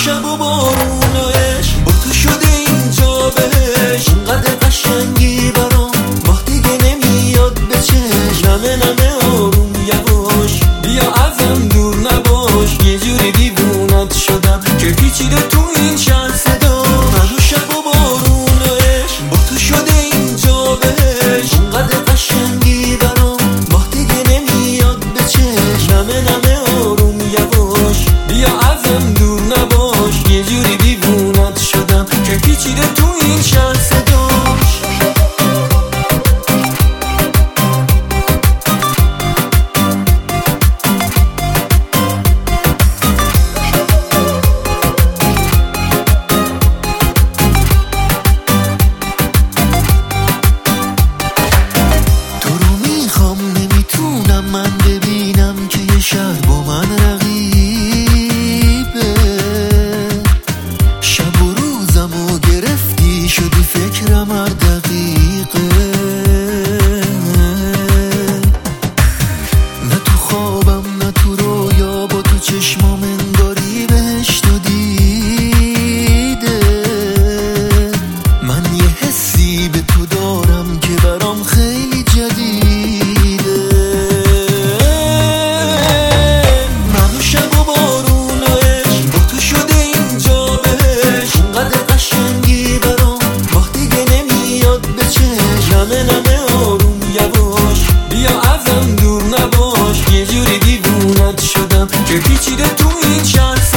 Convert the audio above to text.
شب و بارون و عشق با تو شده اینجا بهش، اینقدر قشنگی برام ماه دیگه نمیاد به چشم. نمه نمه آروم یواش بیا ازم دور نباش، یه جوری دیوونت شدم که پیچیده تو این شهر صدا. من و شب و بارون و عشق با تو شده اینجا بهش، اینقدر قشنگی برام ماه دیگه نمیاد به چشم. نمه نمه آروم یواش بیا ازم دور نباش، یه جوری دیوونت شدم که پیچیده تو این شهر صدا. تو رو میخوام نمیتونم من ببینم که یه شهر با من رقیبه. شب و روزمو گرفتی شدی فکرم هر دقیقه. نه تو خوابم نه تو رویا با تو چشمام انگاری بهشت و دیده. من یه حسی به تو دارم که برام خیلی جدیده. من و شب و بارون و عشق با تو شده اینجا بهش، اینقدر قشنگی برام ماه دیگه نمیاد به چشم. نمه نمه آروم یواش بیا ازم دور نباش، یه جوری دیوونت شدم که پیچیده تو این شهر.